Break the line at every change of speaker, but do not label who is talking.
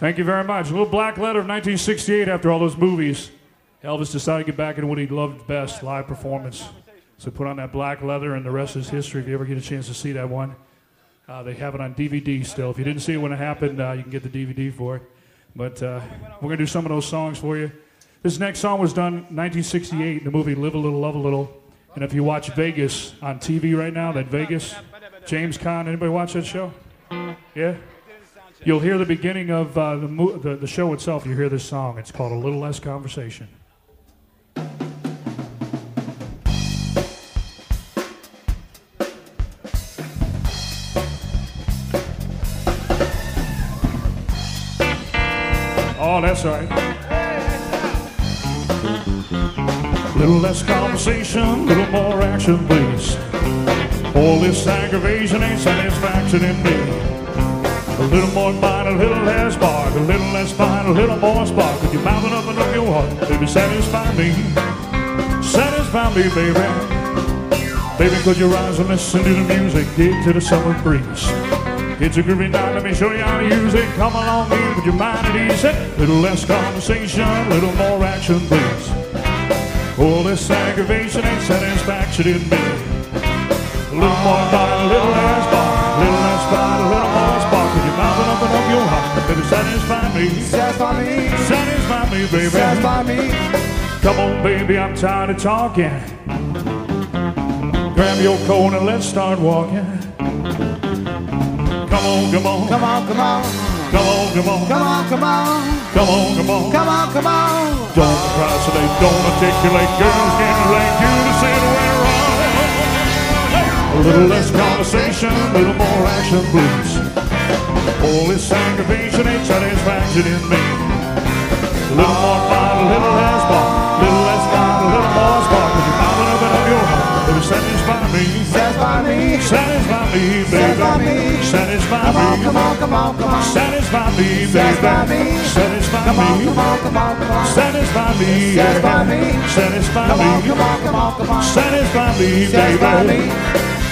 Thank you very much. A little Black Letter of 1968 after all those movies. Elvis decided to get back into what he loved best, live performance. So put on that black leather, and the rest is history. If you ever get a chance to see that one, they have it on DVD still. If you didn't see it when it happened, you can get the DVD for it. But we're going to do some of those songs for you. This next song was done in 1968 in the movie Live a Little, Love a Little. And if you watch Vegas on TV right now, that Vegas, James Caan, anybody watch that show? Yeah? You'll hear the beginning of the show itself. You hear this song. It's called A Little Less Conversation. Oh, that's right. Little less conversation, little more action, please. All this aggravation ain't satisfaction in me. A little more bite, a little less bark, a little less bite, a little more spark. With your mouth and open up your heart, baby, satisfy me. Satisfy me, baby. Baby, close your eyes and listen to the music, dig to the summer breeze. It's a groovy night, let me show you how to use it. Come along in with your mind at ease. Little less conversation, a little more action, please. All this aggravation ain't satisfaction in me. A little more bite, a little less bark, a little less bite, a little more spark. With your mouth and open up your heart, baby, satisfy me. Satisfy me. Satisfy me, baby. Satisfy me. Come on, baby, I'm tired of talking. Grab your coat and let's start walking. Come on, come on. Come on, come on. Come on, come on. Come on, come on. Come on, come on. Come on, come on. Don't procrastinate, don't articulate. Girls can't like you to sit around. A little less conversation, a little more action, please. All this aggravation ain't satisfaction in me. A little more fight, a little less bark, a little less fight, a little more spark. With your mouth and open up your heart, baby, satisfy me. Satisfy me. Satisfy me, baby. Satisfy me. Satisfy me. Come on, come on, come on. Satisfy me, baby. Satisfy me. Satisfy me. Come on, come on, come on, come on. Satisfy me. Satisfy me. Satisfy me. Come on, come on, come on, come on. Satisfy me, baby. Satisfy me.